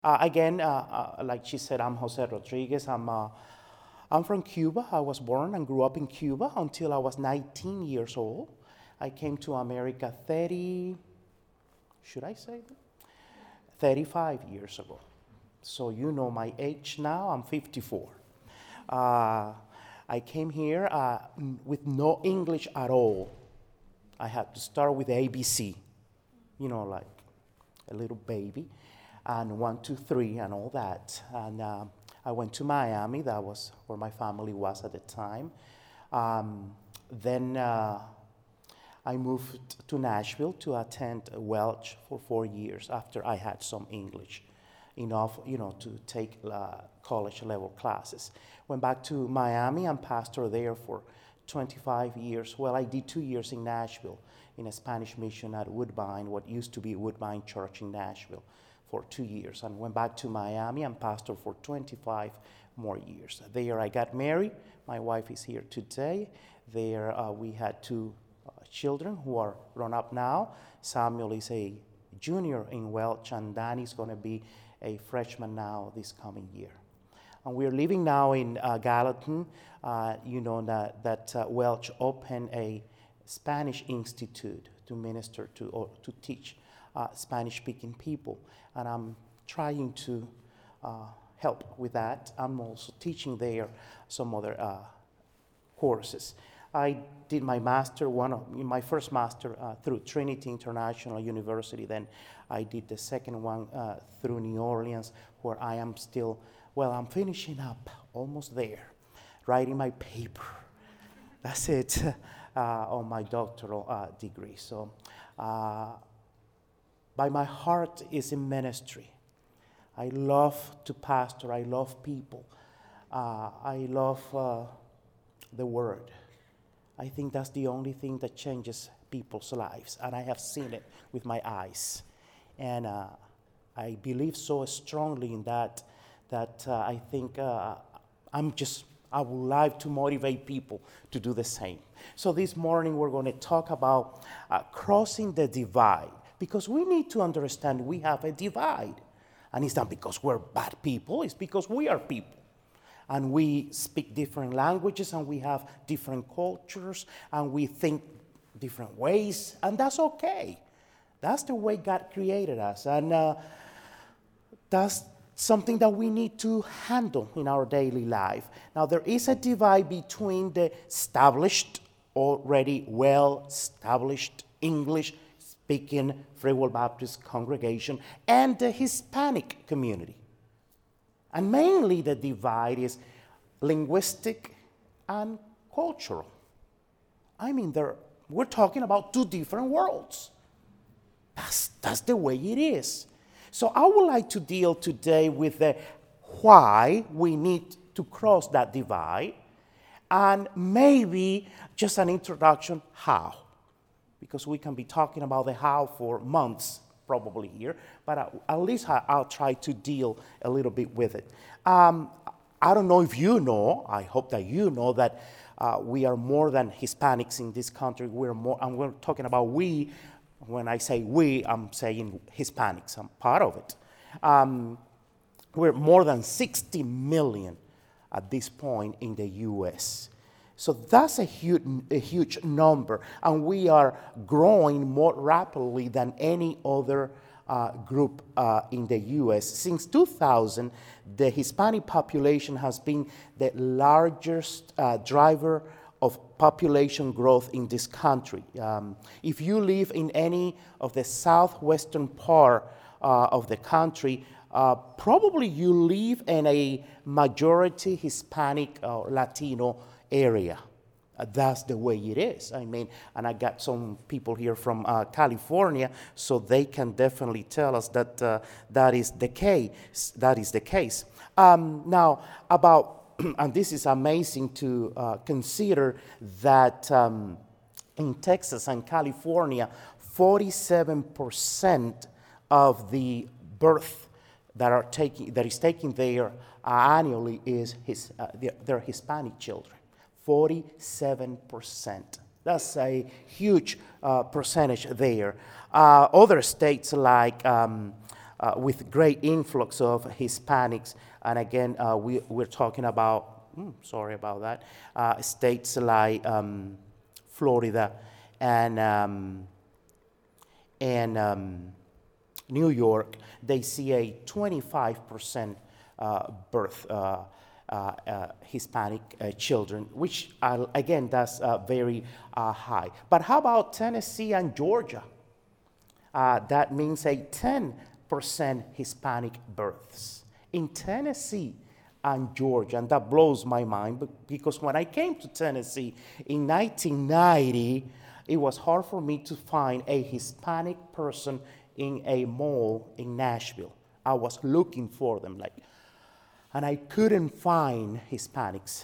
Like she said, I'm Jose Rodriguez. I'm from Cuba. I was born and grew up in Cuba until I was 19 years old. I came to America 30, should I say that? 35 years ago. So you know my age now, I'm 54. Uh, I came here with no English at all. I had to start with ABC, like a little baby, and one, two, three, and all that. And I went to Miami. That was where my family was at the time. Then I moved to Nashville to attend Welch for 4 years after I had some English, enough, to take college level classes. Went back to Miami and pastored there for 25 years. Well, I did 2 years in Nashville in a Spanish mission at Woodbine, what used to be Woodbine Church in Nashville, for 2 years, and went back to Miami and pastored for 25 more years. There I got married. My wife is here today. There we had two children who are grown up now. Samuel is a junior in Welch, and Danny's going to be a freshman now this coming year. And we're living now in Gallatin. That Welch opened a Spanish institute to minister to or to teach Spanish-speaking people. And I'm trying to help with that. I'm also teaching there some other courses. I did my master, my first master through Trinity International University. Then I did the second one through New Orleans, where I am still, I'm finishing up, almost there, writing my paper. That's it, on my doctoral degree. So, by my heart is in ministry. I love to pastor. I love people. I love the Word. I think that's the only thing that changes people's lives, and I have seen it with my eyes. And I believe so strongly in that I think I would like to motivate people to do the same. So this morning we're going to talk about crossing the divide, because we need to understand we have a divide. And it's not because we're bad people, it's because we are people. And we speak different languages, and we have different cultures, and we think different ways, and that's okay. That's the way God created us, and that's something that we need to handle in our daily life. Now, there is a divide between the established, already well-established English-speaking Free Will Baptist congregation and the Hispanic community. And mainly the divide is linguistic and cultural. I mean, we're talking about two different worlds. That's the way it is. So I would like to deal today with the why we need to cross that divide, and maybe just an introduction how. Because we can be talking about the how for months probably here, but at least I'll try to deal a little bit with it. I don't know if you know, I hope that you know that we are more than Hispanics in this country. We're talking about we. When I say we, I'm saying Hispanics. I'm part of it. We're more than 60 million at this point in the U.S. So that's a huge number, and we are growing more rapidly than any other group in the U.S. Since 2000, the Hispanic population has been the largest driver of population growth in this country. If you live in any of the southwestern part of the country, probably you live in a majority Hispanic or Latino area. That's the way it is. I mean, and I got some people here from California, so they can definitely tell us that that is the case. That is the case. Now, and this is amazing to consider that in Texas and California, 47% of the birth that is taking there annually is their Hispanic children. 47%. That's a huge percentage there. Other states like with great influx of Hispanics. And again, we're talking about, sorry about that, states like Florida and New York. They see a 25% birth Hispanic children, which again, that's very high. But how about Tennessee and Georgia? That means a 10% Hispanic births in Tennessee and Georgia, and that blows my mind because when I came to Tennessee in 1990, it was hard for me to find a Hispanic person in a mall in Nashville. I was looking for them, and I couldn't find Hispanics.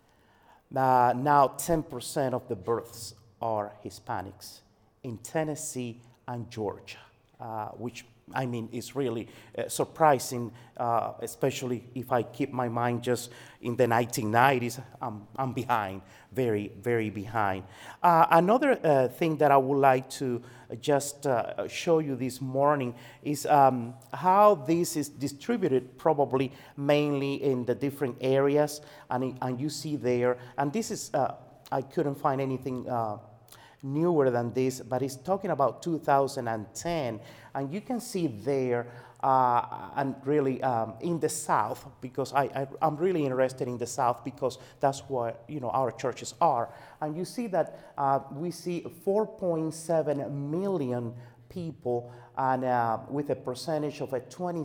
Now 10% of the births are Hispanics in Tennessee and Georgia, which I mean is really surprising, especially if I keep my mind just in the 1990s. I'm behind, very, very behind. Another thing that I would like to just show you this morning is how this is distributed, probably mainly in the different areas, and you see there, and this is, I couldn't find anything newer than this, but it's talking about 2010, and you can see there, and really in the South, because I'm really interested in the South because that's what our churches are, and you see that we see 4.7 million people, and with a percentage of a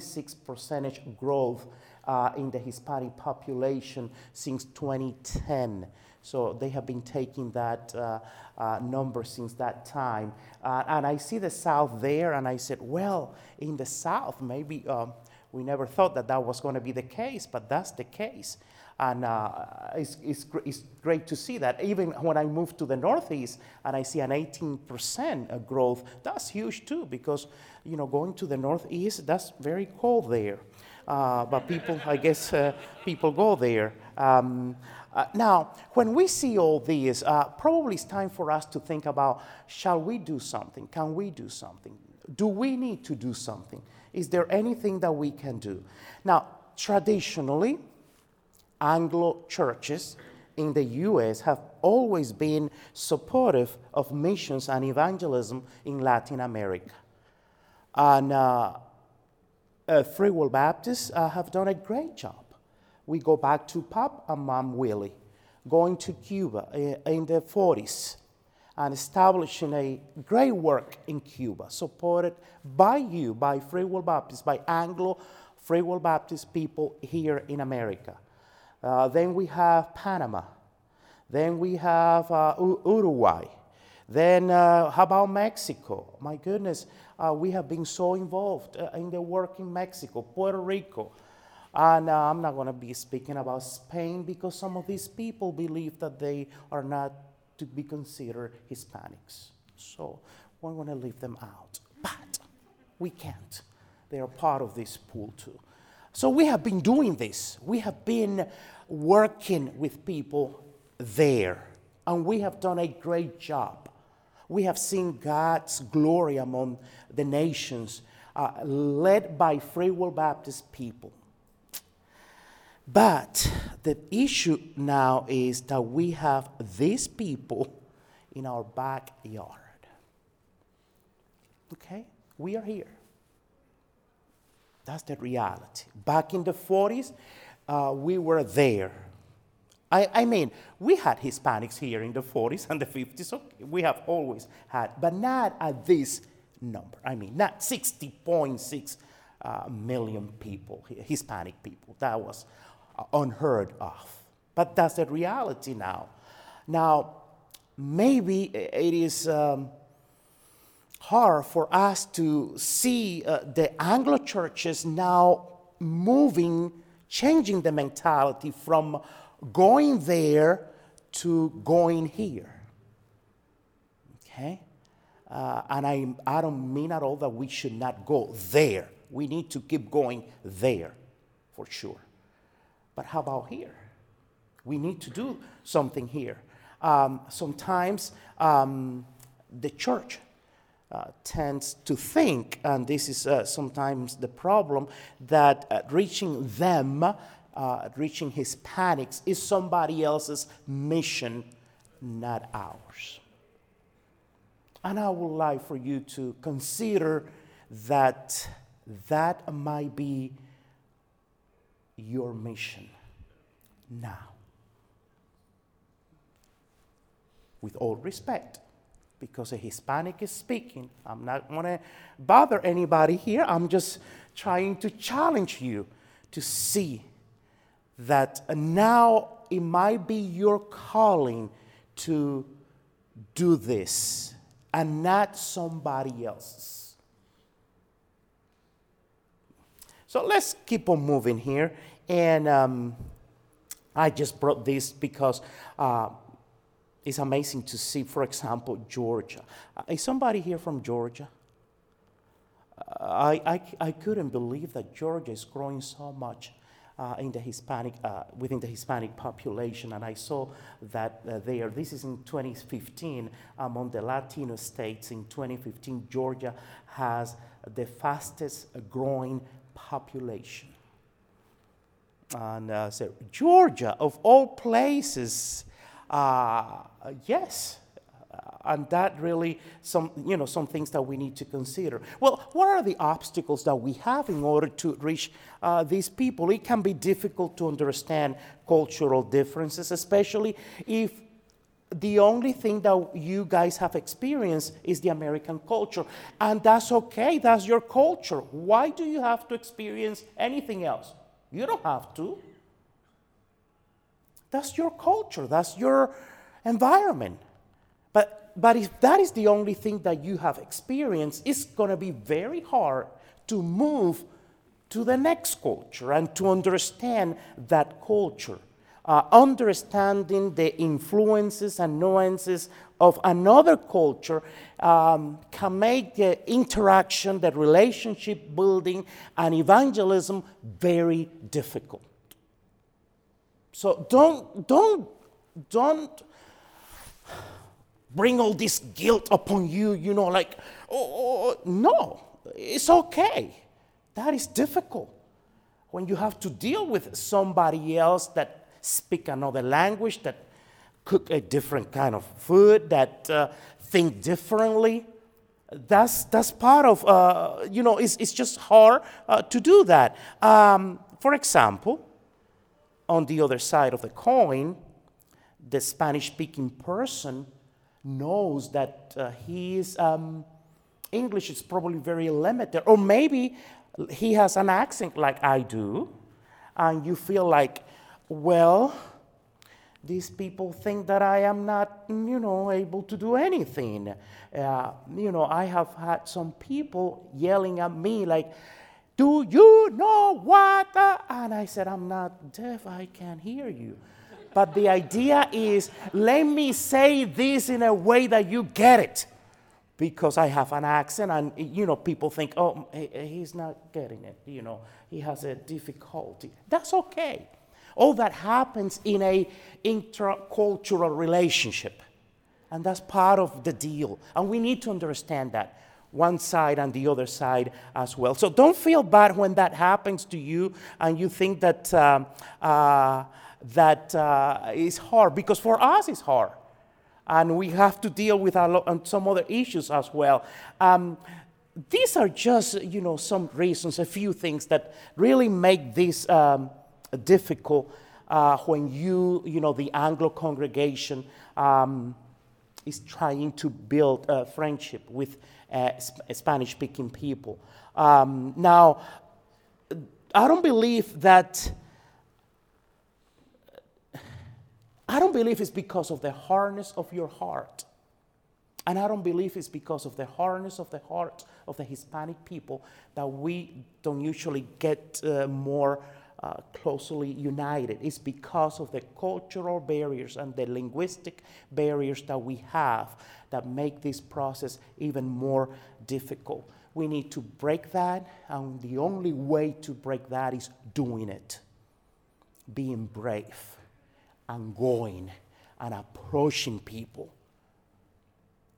26% growth in the Hispanic population since 2010. So they have been taking that number since that time. And I see the South there, and I said, well, in the South, maybe we never thought that was going to be the case, but that's the case. And it's great to see that. Even when I moved to the Northeast and I see an 18% growth, that's huge too, because, going to the Northeast, that's very cold there. But people, I guess, people go there. Now, when we see all these, probably it's time for us to think about, shall we do something? Can we do something? Do we need to do something? Is there anything that we can do? Now, traditionally, Anglo churches in the U.S. have always been supportive of missions and evangelism in Latin America. And Free Will Baptists have done a great job. We go back to Pop and Mom Willie, going to Cuba in the 40s and establishing a great work in Cuba, supported by Free Will Baptists, by Anglo Free Will Baptist people here in America. Then we have Panama. Then we have Uruguay. Then how about Mexico? My goodness, we have been so involved in the work in Mexico, Puerto Rico. And I'm not going to be speaking about Spain because some of these people believe that they are not to be considered Hispanics. So we're going to leave them out. But we can't. They are part of this pool too. So we have been doing this. We have been working with people there. And we have done a great job. We have seen God's glory among the nations, led by Free Will Baptist people. But the issue now is that we have these people in our backyard. Okay? We are here. That's the reality. Back in the 40s, we were there. I mean, we had Hispanics here in the 40s and the 50s. Okay, we have always had, but not at this number. I mean, not 60.6 million people, Hispanic people. That was unheard of. But that's the reality now. Now, maybe it is hard for us to see the Anglo churches now moving, changing the mentality from going there to going here. Okay? And I don't mean at all that we should not go there. We need to keep going there, for sure. But how about here? We need to do something here. Sometimes the church tends to think, and this is sometimes the problem, that reaching them, reaching Hispanics, is somebody else's mission, not ours. And I would like for you to consider that that might be your mission now. With all respect, because a Hispanic is speaking, I'm not going to bother anybody here. I'm just trying to challenge you to see that now it might be your calling to do this and not somebody else's. So let's keep on moving here. And I just brought this because it's amazing to see, for example, Georgia. Is somebody here from Georgia? I couldn't believe that Georgia is growing so much in the Hispanic, within the Hispanic population, and I saw that there. This is in 2015. Among the Latino states in 2015, Georgia has the fastest growing population. And so Georgia, of all places, yes. And that really, some things that we need to consider. Well, what are the obstacles that we have in order to reach these people? It can be difficult to understand cultural differences, especially if the only thing that you guys have experienced is the American culture. And that's okay, that's your culture. Why do you have to experience anything else? You don't have to. That's your culture, that's your environment. But if that is the only thing that you have experienced, it's going to be very hard to move to the next culture and to understand that culture. Understanding the influences and nuances of another culture can make the interaction, the relationship building, and evangelism very difficult. So don't bring all this guilt upon you, like, no, it's okay. That is difficult. When you have to deal with somebody else that speak another language, that cook a different kind of food, that think differently, that's part of, it's just hard to do that. For example, on the other side of the coin, the Spanish-speaking person knows that his English is probably very limited, or maybe he has an accent like I do, and you feel like, well, these people think that I am not, able to do anything. I have had some people yelling at me like, do you know what? And I said, I'm not deaf, I can't hear you. But the idea is, let me say this in a way that you get it. Because I have an accent and, people think, oh, he's not getting it. He has a difficulty. That's okay. All that happens in a intercultural relationship. And that's part of the deal. And we need to understand that. One side and the other side as well. So don't feel bad when that happens to you and you think that is hard, because for us it's hard. And we have to deal with some other issues as well. These are just, some reasons, a few things that really make this difficult when the Anglo congregation is trying to build a friendship with Spanish-speaking people. Now, I don't believe it's because of the hardness of your heart. And I don't believe it's because of the hardness of the heart of the Hispanic people that we don't usually get more closely united. It's because of the cultural barriers and the linguistic barriers that we have that make this process even more difficult. We need to break that, and the only way to break that is doing it. Being brave and going and approaching people.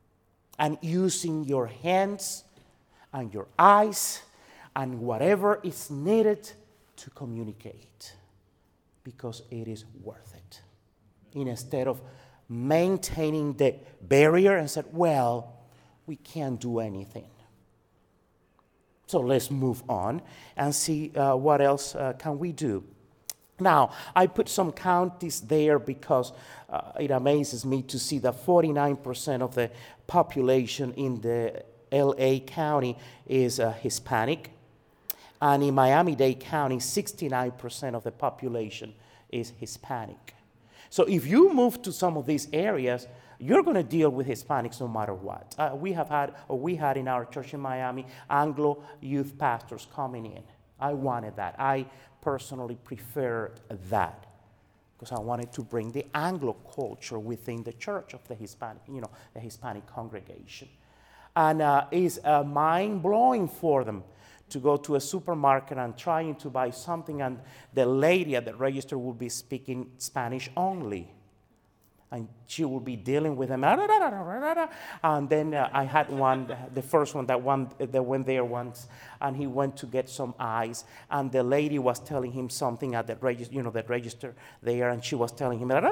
and using your hands and your eyes and whatever is needed to communicate, because it is worth it. Instead of maintaining the barrier and said, well, we can't do anything. So let's move on and see what else can we do. Now, I put some counties there because it amazes me to see that 49% of the population in the LA County is Hispanic. And in Miami-Dade County, 69% of the population is Hispanic. So if you move to some of these areas, you're going to deal with Hispanics no matter what. We had in our church in Miami, Anglo youth pastors coming in. I wanted that. I personally preferred that because I wanted to bring the Anglo culture within the church of the Hispanic, the Hispanic congregation. And it's mind-blowing for them to go to a supermarket and trying to buy something, and the lady at the register will be speaking Spanish only. And she will be dealing with them. And then I had one, the first one that went there once, and he went to get some ice, and the lady was telling him something at the register, the register there, and she was telling him,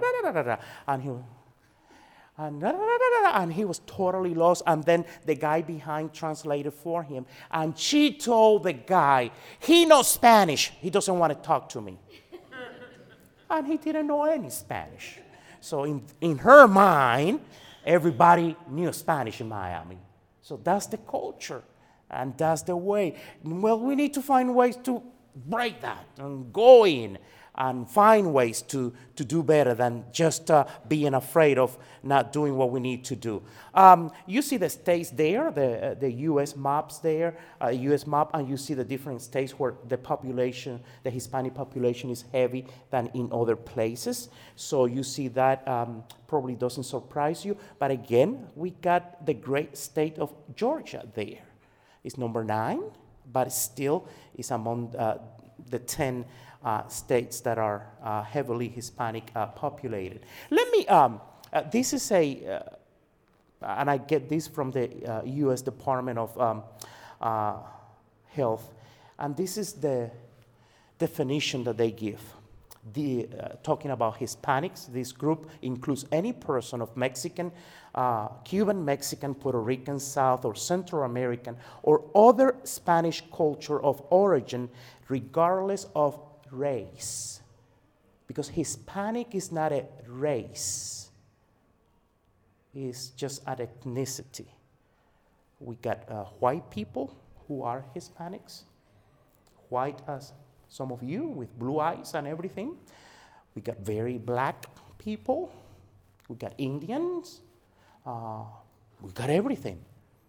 and he was totally lost. And then the guy behind translated for him, and she told the guy, he knows Spanish, he doesn't want to talk to me. And he didn't know any Spanish. So in her mind, everybody knew Spanish in Miami. So that's the culture, and that's the way. Well, we need to find ways to break that and go in and find ways to do better than just being afraid of not doing what we need to do. You see the states there, the U.S. maps there, U.S. map, and you see the different states where the population, the Hispanic population is heavy than in other places. So you see that probably doesn't surprise you. But again, we got the great state of Georgia there. It's number 9, but still is among the 10 states that are heavily Hispanic populated. Let me, this is and I get this from the U.S. Department of Health, and this is the definition that they give. Talking about Hispanics, this group includes any person of Mexican, Cuban, Mexican, Puerto Rican, South or Central American, or other Spanish culture of origin, regardless of race. Because Hispanic is not a race, it's just an ethnicity. We got white people who are Hispanics, white as some of you with blue eyes and everything. We got very black people, we got Indians, we got everything.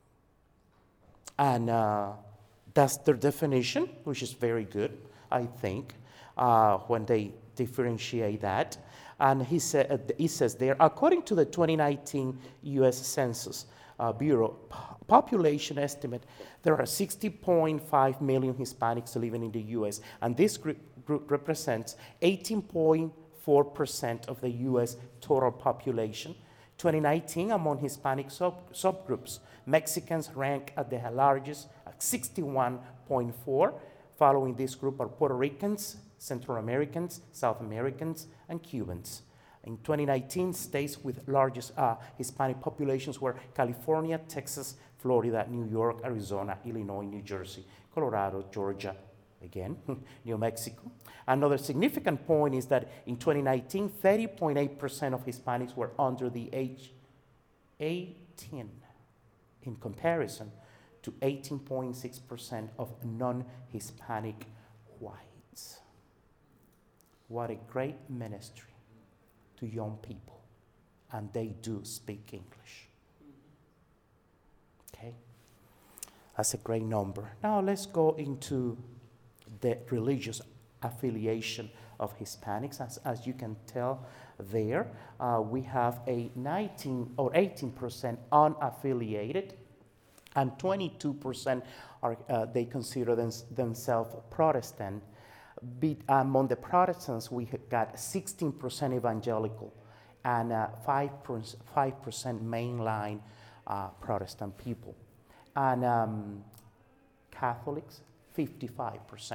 And that's their definition, which is very good, I think, when they differentiate that. And he says there, according to the 2019 U.S. Census Bureau population estimate, there are 60.5 million Hispanics living in the U.S., and this group represents 18.4% of the U.S. total population. 2019, among Hispanic subgroups, Mexicans rank at the largest at 61.4. Following this group are Puerto Ricans, Central Americans, South Americans, and Cubans. In 2019, states with largest Hispanic populations were California, Texas, Florida, New York, Arizona, Illinois, New Jersey, Colorado, Georgia, again, New Mexico. Another significant point is that in 2019, 30.8% of Hispanics were under the age 18, in comparison to 18.6% of non-Hispanic whites. What a great ministry to young people, and they do speak English. Okay, that's a great number. Now let's go into the religious affiliation of Hispanics. As you can tell there, we have a 19 or 18% unaffiliated, and 22% are they consider themselves Protestant. Among the Protestants, we got 16% evangelical and 5% mainline Protestant people. And Catholics, 55%.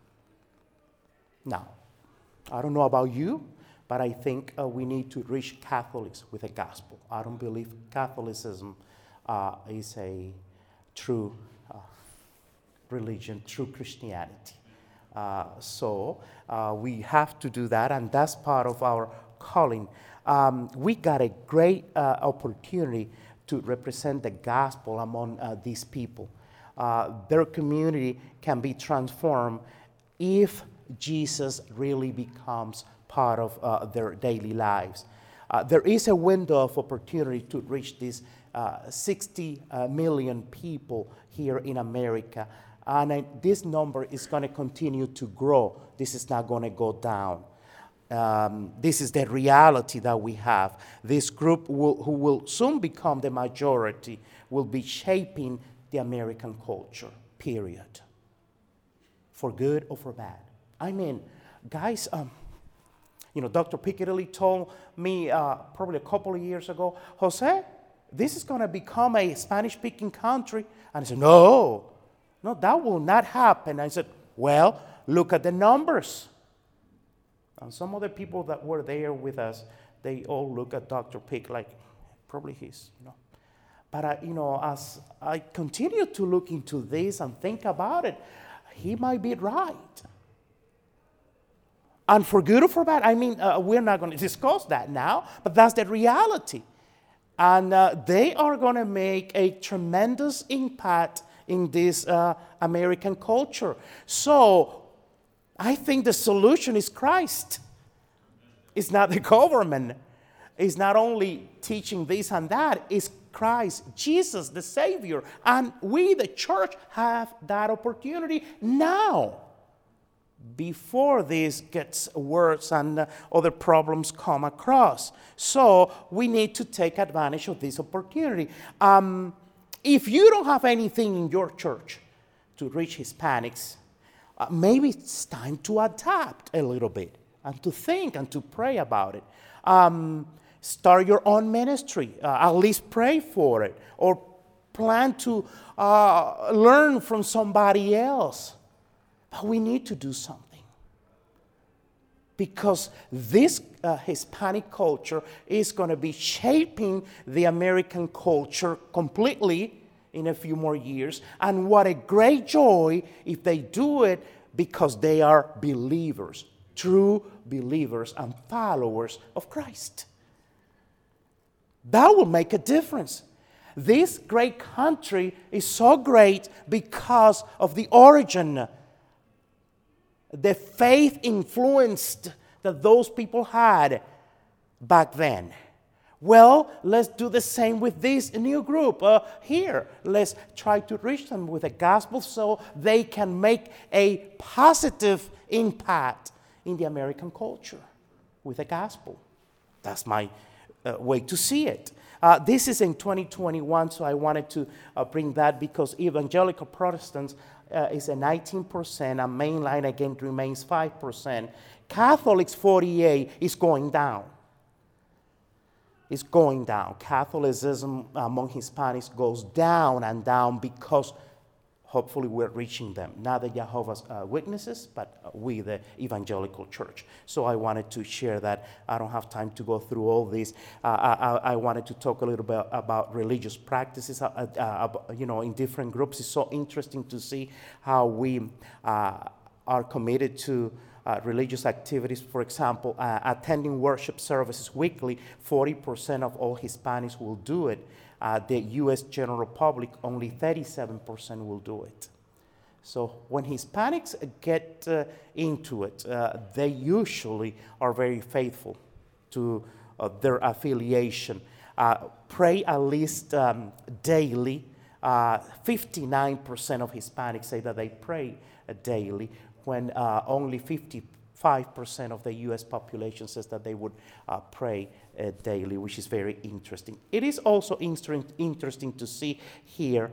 Now, I don't know about you, but I think we need to reach Catholics with the gospel. I don't believe Catholicism is a true religion, true Christianity. So we have to do that, and that's part of our calling. We got a great opportunity to represent the gospel among these people. Their community can be transformed if Jesus really becomes part of their daily lives. There is a window of opportunity to reach these 60 million people here in America. And this number is going to continue to grow. This is not going to go down. This is the reality that we have. This group who will soon become the majority will be shaping the American culture, period. For good or for bad. I mean, guys, Dr. Piccadilly told me probably a couple of years ago, Jose, this is going to become a Spanish-speaking country. And I said, no, that will not happen. I said, well, look at the numbers. And some of the people that were there with us, they all look at Dr. Pick like, probably he's, But, as I continue to look into this and think about it, he might be right. And for good or for bad, we're not going to discuss that now, but that's the reality. And they are going to make a tremendous impact in this American culture. So I think the solution is Christ. It's not the government. It's not only teaching this and that. It's Christ, Jesus, the Savior. And we, the church, have that opportunity now, before this gets worse and other problems come across. So we need to take advantage of this opportunity. If you don't have anything in your church to reach Hispanics, maybe it's time to adapt a little bit and to think and to pray about it. Start your own ministry. At least pray for it. Or plan to learn from somebody else. But we need to do something. Because this Hispanic culture is going to be shaping the American culture completely in a few more years. And what a great joy if they do it because they are believers, true believers and followers of Christ. That will make a difference. This great country is so great because of the origin, the faith influenced that those people had back then. Well, let's do the same with this new group here. Let's try to reach them with the gospel so they can make a positive impact in the American culture with the gospel. That's my way to see it. This is in 2021, so I wanted to bring that because evangelical Protestants is a 19%, and mainline again remains 5%. Catholics, 48%, is going down. It's going down. Catholicism among Hispanics goes down and down because hopefully we're reaching them. Not the Jehovah's Witnesses, but we, the evangelical church. So I wanted to share that. I don't have time to go through all this. I wanted to talk a little bit about religious practices, in different groups. It's so interesting to see how we are committed to religious activities. For example, attending worship services weekly, 40% of all Hispanics will do it. The U.S. general public, only 37% will do it. So when Hispanics get into it, they usually are very faithful to their affiliation. Pray at least daily. 59% of Hispanics say that they pray daily, when only 55% of the U.S. population says that they would pray daily, which is very interesting. It is also interesting to see here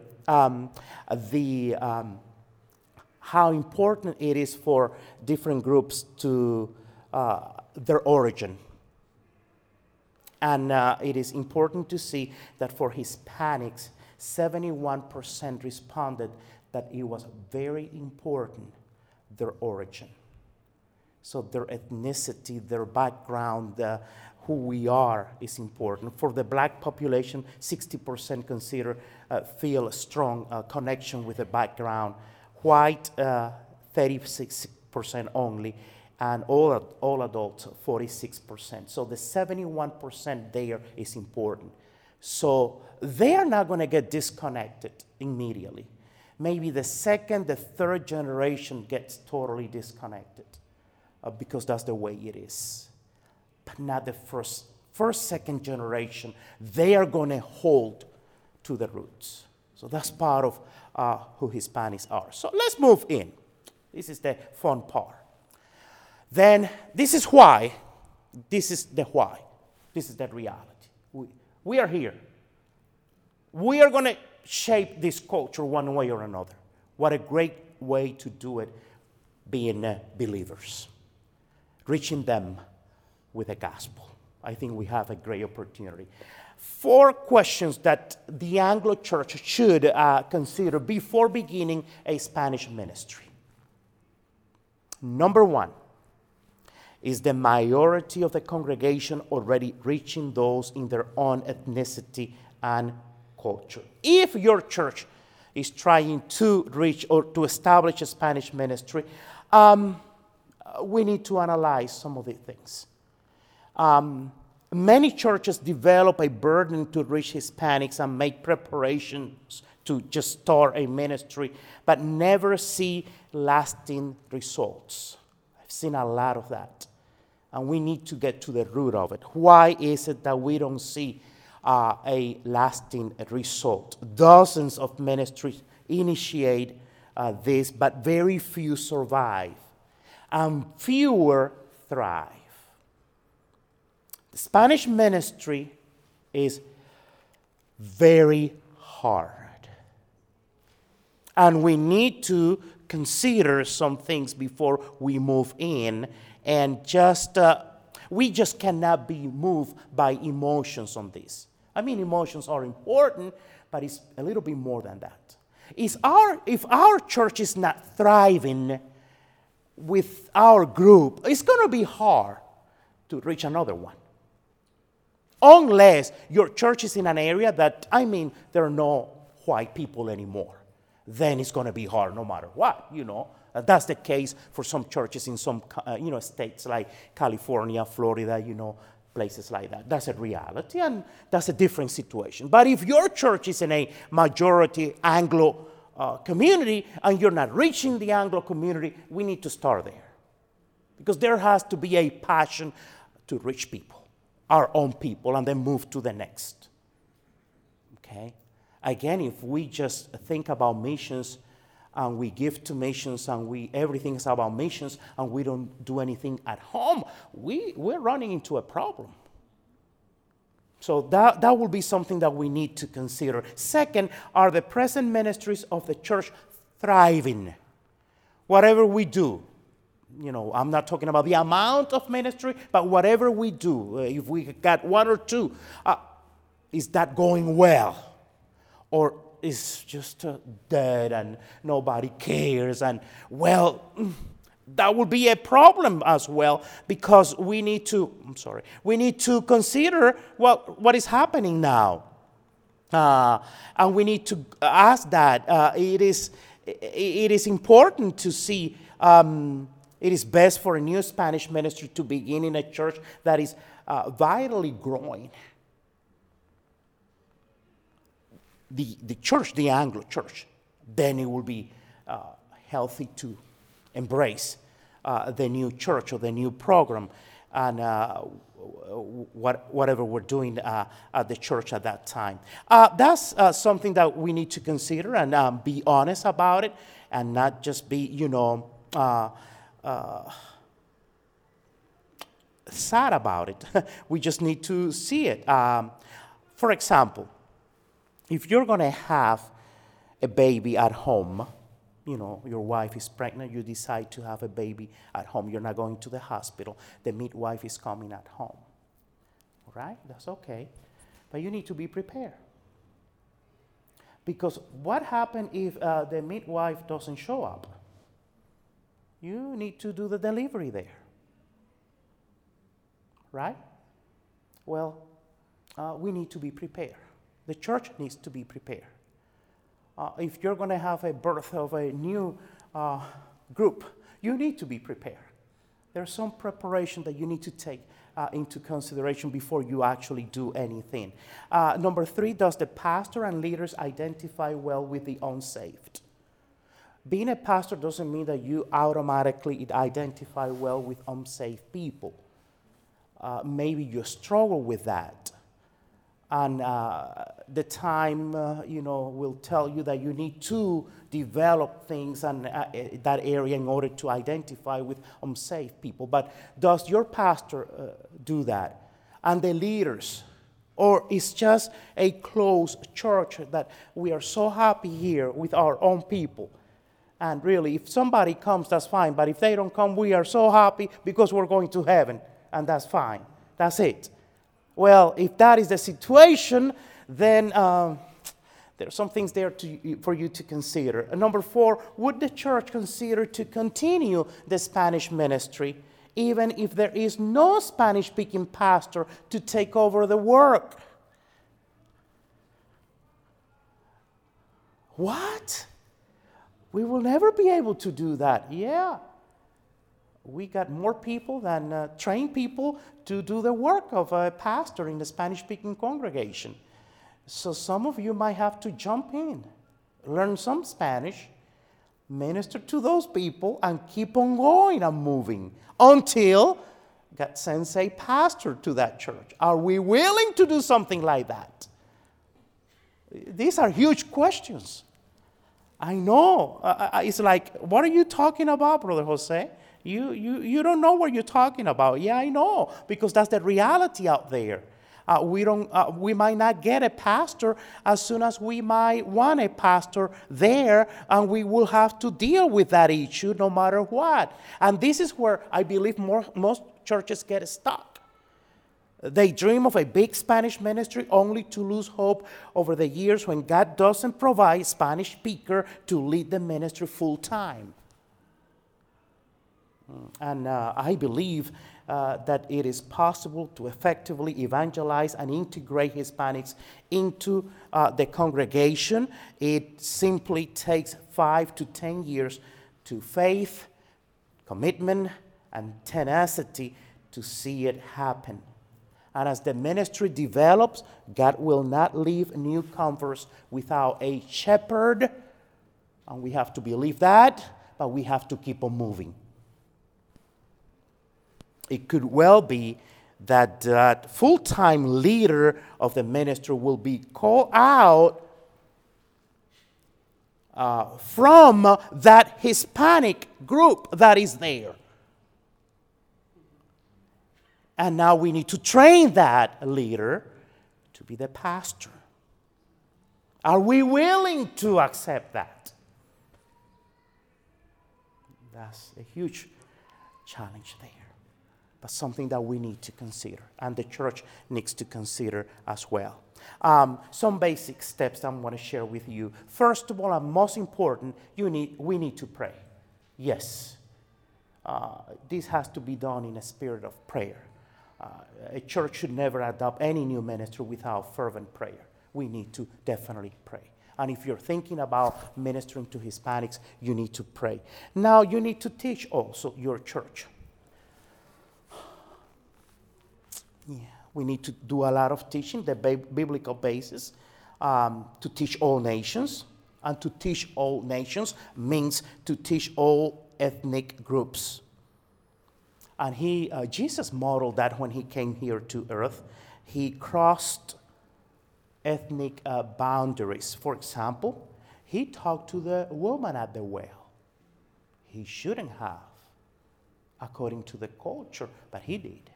how important it is for different groups to their origin. And it is important to see that for Hispanics, 71% responded that it was very important, their origin. So their ethnicity, their background, who we are is important. For the black population, 60% feel a strong connection with the background. White, 36% only, and all adults, 46%. So the 71% there is important. So they are not going to get disconnected immediately. Maybe the second, the third generation gets totally disconnected because that's the way it is. But not the first, second generation. They are going to hold to the roots. So that's part of who Hispanics are. So let's move in. This is the fun part. Then this is why. This is the why. This is the reality. We are here. We are going to shape this culture one way or another. What a great way to do it, being believers. Reaching them with the gospel. I think we have a great opportunity. 4 questions that the Anglo Church should consider before beginning a Spanish ministry. Number 1, is the majority of the congregation already reaching those in their own ethnicity and culture? If your church is trying to reach or to establish a Spanish ministry, we need to analyze some of the things. Many churches develop a burden to reach Hispanics and make preparations to just start a ministry, but never see lasting results. I've seen a lot of that. And we need to get to the root of it. Why is it that we don't see a lasting result? Dozens of ministries initiate this, but very few survive. And fewer thrive. The Spanish ministry is very hard. And we need to consider some things before we move in, and we just cannot be moved by emotions on this. I mean, emotions are important, but it's a little bit more than that. If our church is not thriving with our group, it's going to be hard to reach another one. Unless your church is in an area that, there are no white people anymore. Then it's going to be hard no matter what, That's the case for some churches in some, states like California, Florida, places like that. That's a reality, and that's a different situation. But if your church is in a majority Anglo community and you're not reaching the Anglo community, we need to start there. Because there has to be a passion to reach people, our own people, and then move to the next. Okay? Again, if we just think about missions and we give to missions and everything is about missions and we don't do anything at home, we're running into a problem. So that will be something that we need to consider. Second, are the present ministries of the church thriving? Whatever we do, I'm not talking about the amount of ministry, but whatever we do, if we got 1 or 2, is that going well? Or is just dead and nobody cares? And that will be a problem as well, because we need to consider what is happening now. And we need to ask that. It is important to see it is best for a new Spanish ministry to begin in a church that is vitally growing. The church, the Anglo church, then it will be healthy to embrace the new church or the new program and whatever we're doing at the church at that time. That's something that we need to consider and be honest about it, and not just be, sad about it. We just need to see it. For example, if you're going to have a baby at home, your wife is pregnant, you decide to have a baby at home. You're not going to the hospital. The midwife is coming at home. right? That's okay. But you need to be prepared. Because what happens if the midwife doesn't show up? You need to do the delivery there, right? Well, we need to be prepared. The church needs to be prepared. If you're going to have a birth of a new group, you need to be prepared. There's some preparation that you need to take into consideration before you actually do anything. Number 3, does the pastor and leaders identify well with the unsaved? Being a pastor doesn't mean that you automatically identify well with unsaved people. Maybe you struggle with that. And the time, will tell you that you need to develop things in that area in order to identify with unsaved people. But does your pastor do that? And the leaders? Or it's just a closed church that we are so happy here with our own people? And really, if somebody comes, that's fine. But if they don't come, we are so happy because we're going to heaven. And that's fine. That's it. Well, if that is the situation, then there are some things there for you to consider. Number 4, would the church consider to continue the Spanish ministry even if there is no Spanish-speaking pastor to take over the work? What? We will never be able to do that. Yeah. We got more people than trained people to do the work of a pastor in the Spanish-speaking congregation. So some of you might have to jump in, learn some Spanish, minister to those people, and keep on going and moving until God sends a pastor to that church. Are we willing to do something like that? These are huge questions. I know. It's like, what are you talking about, Brother Jose? You don't know what you're talking about. Yeah, I know, because that's the reality out there. We might not get a pastor as soon as we might want a pastor there, and we will have to deal with that issue no matter what. And this is where I believe most churches get stuck. They dream of a big Spanish ministry only to lose hope over the years when God doesn't provide a Spanish speaker to lead the ministry full time. And I believe that it is possible to effectively evangelize and integrate Hispanics into the congregation. It simply takes 5 to 10 years to faith, commitment, and tenacity to see it happen. And as the ministry develops, God will not leave new converts without a shepherd. And we have to believe that, but we have to keep on moving. It could well be that that full-time leader of the ministry will be called out from that Hispanic group that is there. And now we need to train that leader to be the pastor. Are we willing to accept that? That's a huge challenge there. But something that we need to consider, and the church needs to consider as well. Some basic steps I want to share with you. First of all, and most important, we need to pray. Yes, this has to be done in a spirit of prayer. A church should never adopt any new ministry without fervent prayer. We need to definitely pray. And if you're thinking about ministering to Hispanics, you need to pray. Now, you need to teach also your church. Yeah, we need to do a lot of teaching, the biblical basis, to teach all nations. And to teach all nations means to teach all ethnic groups. And Jesus modeled that when he came here to earth. He crossed ethnic boundaries. For example, he talked to the woman at the well. He shouldn't have, according to the culture, but he did.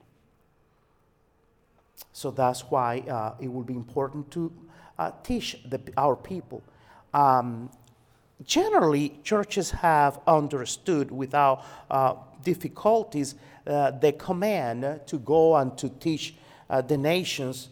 So that's why it will be important to teach our people. Generally, churches have understood without difficulties the command to go and to teach the nations,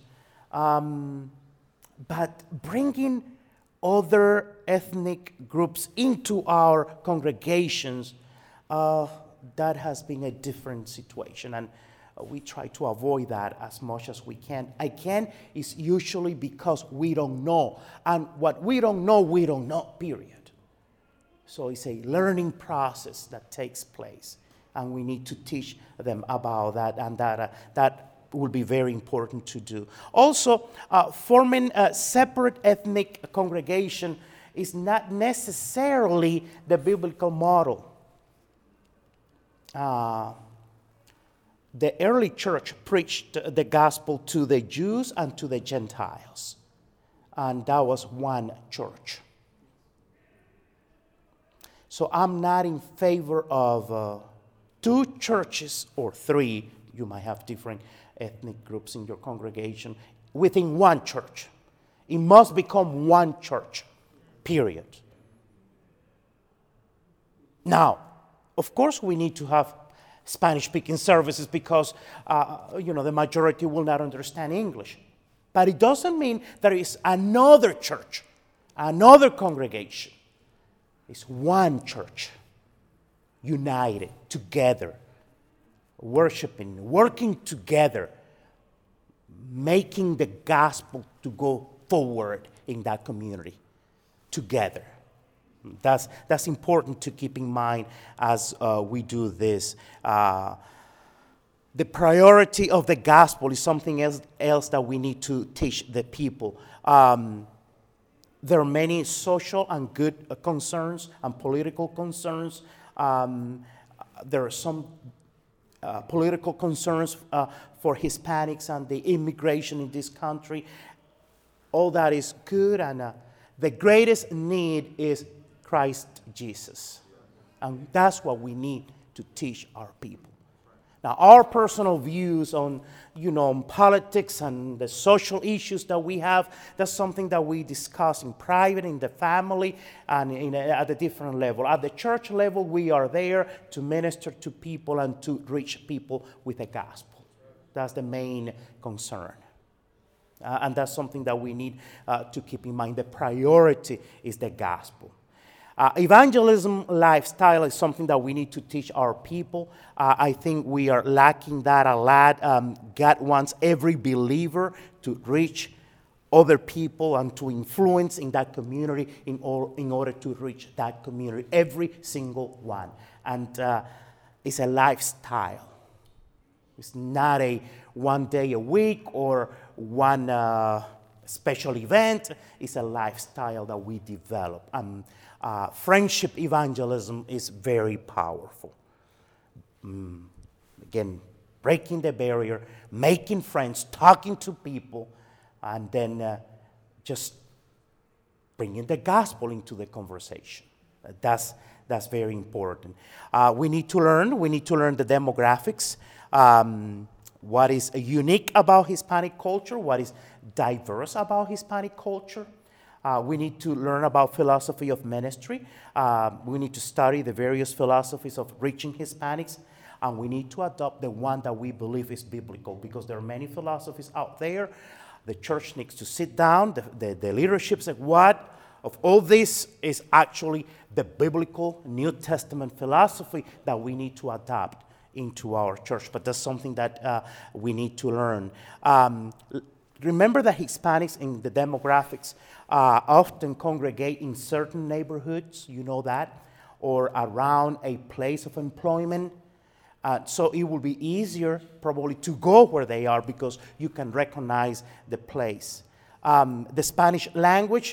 but bringing other ethnic groups into our congregations, that has been a different situation, and we try to avoid that as much as we can. Again, it's usually because we don't know, and what we don't know, period. So it's a learning process that takes place, and we need to teach them about that, and that will be very important to do. Also, forming a separate ethnic congregation is not necessarily the biblical model. The early church preached the gospel to the Jews and to the Gentiles, and that was one church. So I'm not in favor of two churches or three. You might have different ethnic groups in your congregation within one church. It must become one church, period. Now, of course, we need to have Spanish-speaking services because, the majority will not understand English. But it doesn't mean there is another church, another congregation. It's one church, united, together, worshiping, working together, making the gospel to go forward in that community together. That's important to keep in mind as we do this. The priority of the gospel is something else that we need to teach the people. There are many social and good concerns and political concerns. There are some political concerns for Hispanics and the immigration in this country. All that is good, and the greatest need is Christ Jesus. And that's what we need to teach our people. Now, our personal views on, on politics and the social issues that we have, that's something that we discuss in private, in the family, and at a different level. At the church level, we are there to minister to people and to reach people with the gospel. That's the main concern. And that's something that we need to keep in mind. The priority is the gospel. Evangelism lifestyle is something that we need to teach our people. I think we are lacking that a lot. God wants every believer to reach other people and to influence in that community in order to reach that community, every single one. And it's a lifestyle. It's not a one day a week or one special event. It's a lifestyle that we develop. Friendship evangelism is very powerful. Again, breaking the barrier, making friends, talking to people, and then just bringing the gospel into the conversation. That's very important. We need to learn the demographics. What is unique about Hispanic culture? What is diverse about Hispanic culture? We need to learn about philosophy of ministry. We need to study the various philosophies of reaching Hispanics. And we need to adopt the one that we believe is biblical, because there are many philosophies out there. The church needs to sit down. The leadership said, what of all this is actually the biblical New Testament philosophy that we need to adopt into our church. But that's something that we need to learn. Remember that Hispanics in the demographics often congregate in certain neighborhoods, you know that, or around a place of employment. So it will be easier probably to go where they are because you can recognize the place. The Spanish language,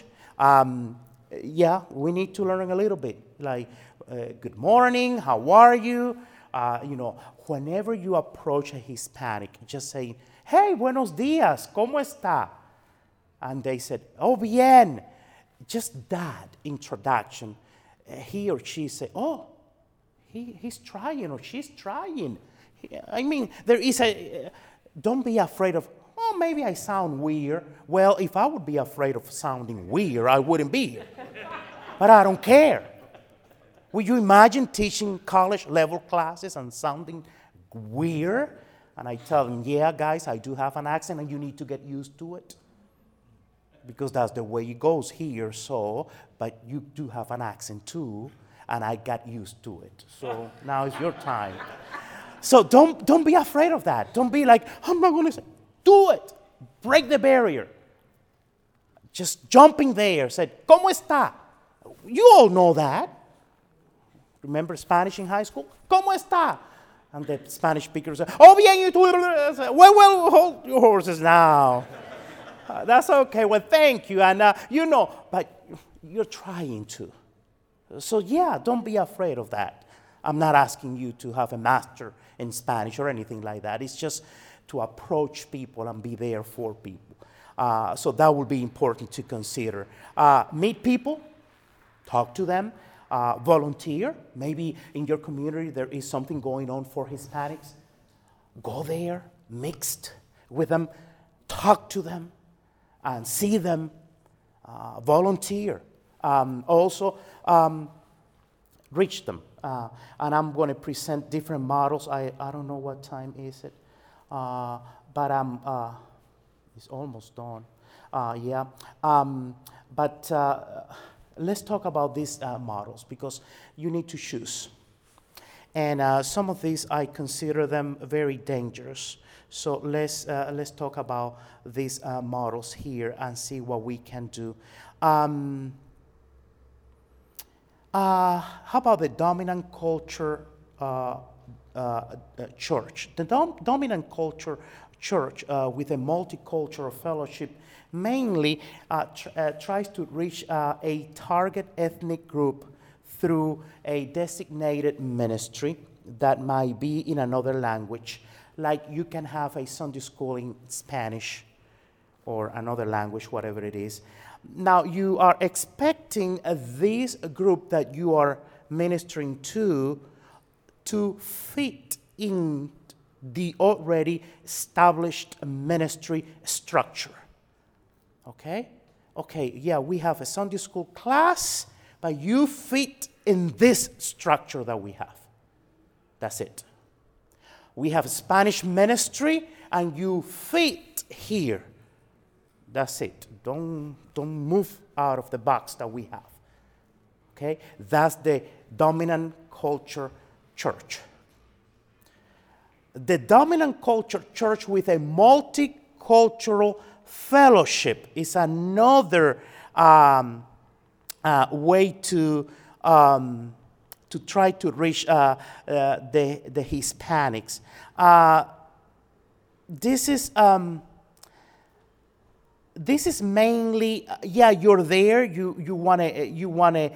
we need to learn a little bit. Like, good morning, how are you? Whenever you approach a Hispanic, just say, hey, buenos días, ¿cómo está? And they said, oh, bien. Just that introduction, he or she say, oh, he's trying or she's trying. I mean, there is don't be afraid of, oh, maybe I sound weird. Well, if I would be afraid of sounding weird, I wouldn't be here. But I don't care. Would you imagine teaching college level classes and sounding weird? And I tell them, yeah, guys, I do have an accent, and you need to get used to it. Because that's the way it goes here, so, but you do have an accent too, and I got used to it. So now it's your time. So don't be afraid of that. Don't be like, I'm not going to say, do it. Break the barrier. Just jumping there, said, ¿Cómo está? You all know that. Remember Spanish in high school? ¿Cómo está? And the Spanish speaker said, oh, bien, you well, hold your horses now. That's okay. Well, thank you. And, but you're trying to. So, yeah, don't be afraid of that. I'm not asking you to have a master in Spanish or anything like that. It's just to approach people and be there for people. So that will be important to consider. Meet people, talk to them, volunteer. Maybe in your community there is something going on for Hispanics. Go there, mixed with them, talk to them, and see them, volunteer. Also, reach them. And I'm going to present different models. I don't know what time is it, but it's almost done. Let's talk about these models because you need to choose. And some of these I consider them very dangerous. So let's talk about these models here and see what we can do. How about the dominant culture church? The dominant culture church with a multicultural fellowship mainly tries to reach a target ethnic group through a designated ministry that might be in another language. Like you can have a Sunday school in Spanish or another language, whatever it is. Now, you are expecting this group that you are ministering to fit in the already established ministry structure. Okay, yeah, we have a Sunday school class, but you fit in this structure that we have. That's it. We have a Spanish ministry, and you fit here. That's it. Don't move out of the box that we have. Okay? That's the dominant culture church. The dominant culture church with a multicultural fellowship is another way to try to reach the Hispanics. This is mainly, you're there. You wanna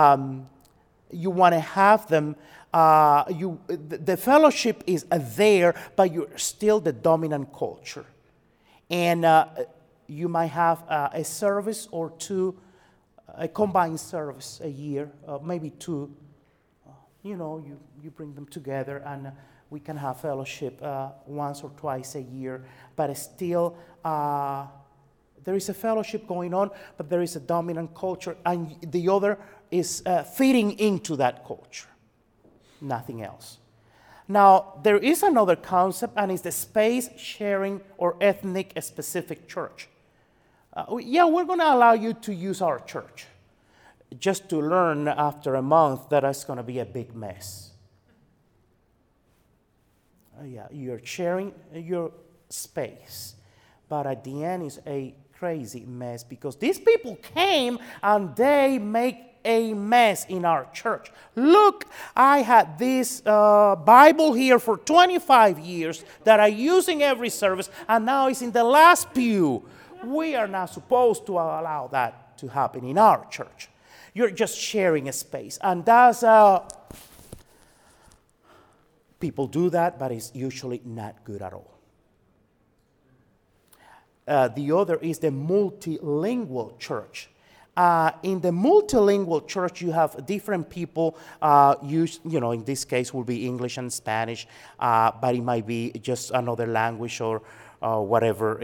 have them. The fellowship is there, but you're still the dominant culture, and you might have a service or two, a combined service a year, maybe two. You bring them together, and we can have fellowship once or twice a year, but still. There is a fellowship going on, but there is a dominant culture, and the other is fitting into that culture. Nothing else. Now, there is another concept, and it's the space sharing or ethnic specific church. We're going to allow you to use our church, just to learn after a month that it's going to be a big mess. You're sharing your space, but at the end is a crazy mess because these people came and they make a mess in our church. Look, I had this Bible here for 25 years that I use in every service, and now it's in the last pew. We are not supposed to allow that to happen in our church. You're just sharing a space, and that's people do that, but it's usually not good at all. The other is the multilingual church. In the multilingual church, you have different people. In this case, will be English and Spanish, but it might be just another language or whatever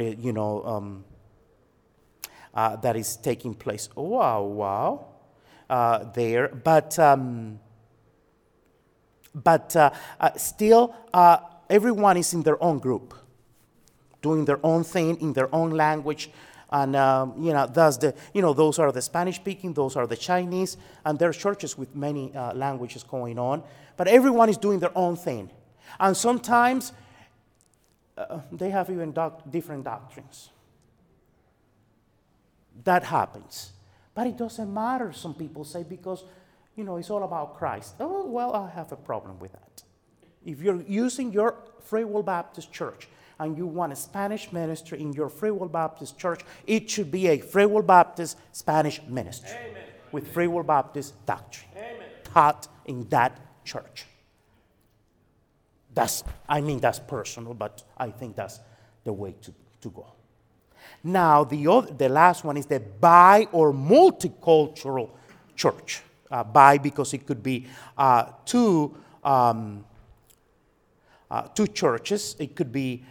that is taking place. Wow, there, but still, everyone is in their own group, doing their own thing in their own language. And, those are the Spanish-speaking, those are the Chinese, and there are churches with many languages going on. But everyone is doing their own thing. And sometimes they have even different doctrines. That happens. But it doesn't matter, some people say, because, it's all about Christ. Oh, well, I have a problem with that. If you're using your Free Will Baptist Church and you want a Spanish ministry in your Free Will Baptist Church, it should be a Free Will Baptist Spanish ministry. Amen. With Free Will Baptist doctrine. Amen. Taught in that church. That's personal, but I think that's the way to go. Now, the last one is the bi or multicultural church. Bi because it could be two churches. It could be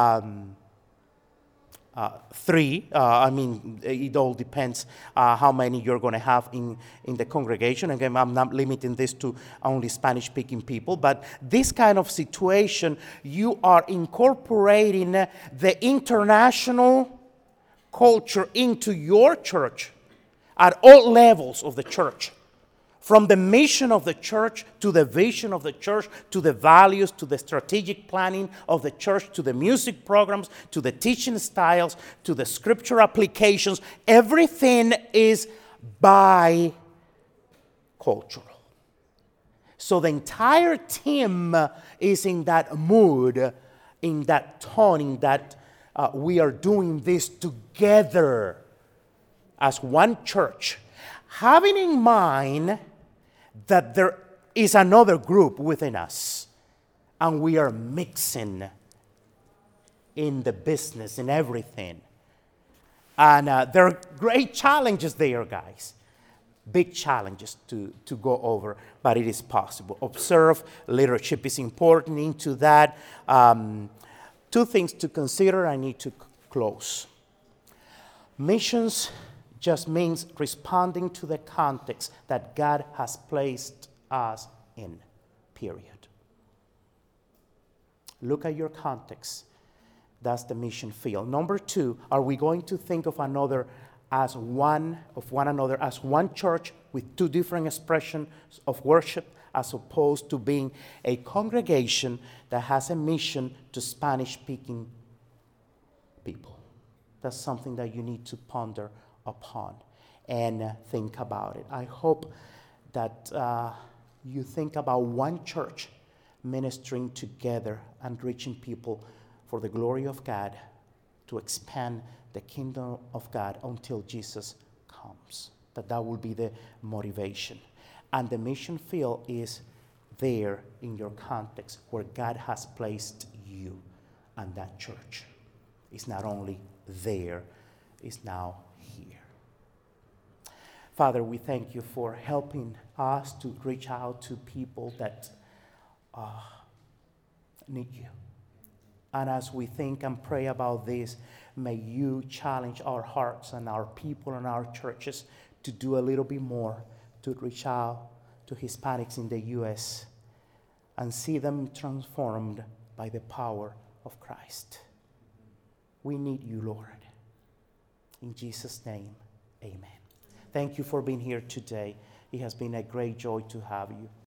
three. It all depends how many you're going to have in the congregation. Again, I'm not limiting this to only Spanish-speaking people. But this kind of situation, you are incorporating the international culture into your church at all levels of the church. From the mission of the church to the vision of the church to the values to the strategic planning of the church to the music programs to the teaching styles to the scripture applications, everything is bicultural. So the entire team is in that mood, in that tone, in that we are doing this together as one church, having in mind that there is another group within us, and we are mixing in the business, in everything. And there are great challenges there, guys. Big challenges to go over, but it is possible. Observe, leadership is important into that. Two things to consider. I need to close. Missions just means responding to the context that God has placed us in, period. Look at your context. That's the mission field. Number two, are we going to think of one another as one church with two different expressions of worship, as opposed to being a congregation that has a mission to Spanish-speaking people? That's something that you need to ponder upon and think about it. I hope that you think about one church ministering together and reaching people for the glory of God, to expand the kingdom of God until Jesus comes. That will be the motivation. And the mission field is there in your context where God has placed you, and that church is not only there, it's now here. Father, we thank you for helping us to reach out to people that need you. And as we think and pray about this, may you challenge our hearts and our people and our churches to do a little bit more to reach out to Hispanics in the U.S. and see them transformed by the power of Christ. We need you, Lord. In Jesus' name, amen. Thank you for being here today. It has been a great joy to have you.